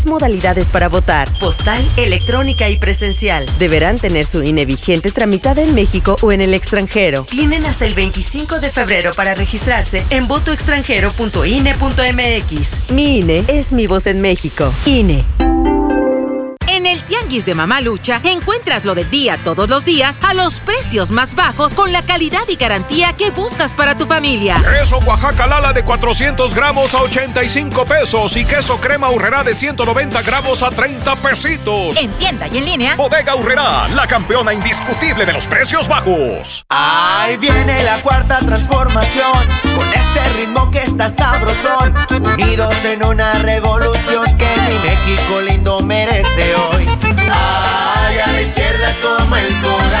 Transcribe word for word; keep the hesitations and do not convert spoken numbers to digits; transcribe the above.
Modalidades para votar: postal, electrónica y presencial. Deberán tener su I N E vigente tramitada en México o en el extranjero. Tienen hasta el veinticinco de febrero para registrarse en voto extranjero punto I N E punto M X. Mi I N E es mi voz en México. I N E. En el Tianguis de Mamalucha encuentras lo del día todos los días a los precios más bajos con la calidad y garantía que buscas para tu familia. Queso Oaxaca Lala de cuatrocientos gramos a ochenta y cinco pesos y queso crema Aurrerá de ciento noventa gramos a treinta pesitos. En tienda y en línea. Bodega Aurrerá, la campeona indiscutible de los precios bajos. Ahí viene la cuarta transformación, con este ritmo que está sabrosón, unidos en una revolución que mi México lindo merece hoy. Ay, a la izquierda toma el corazón.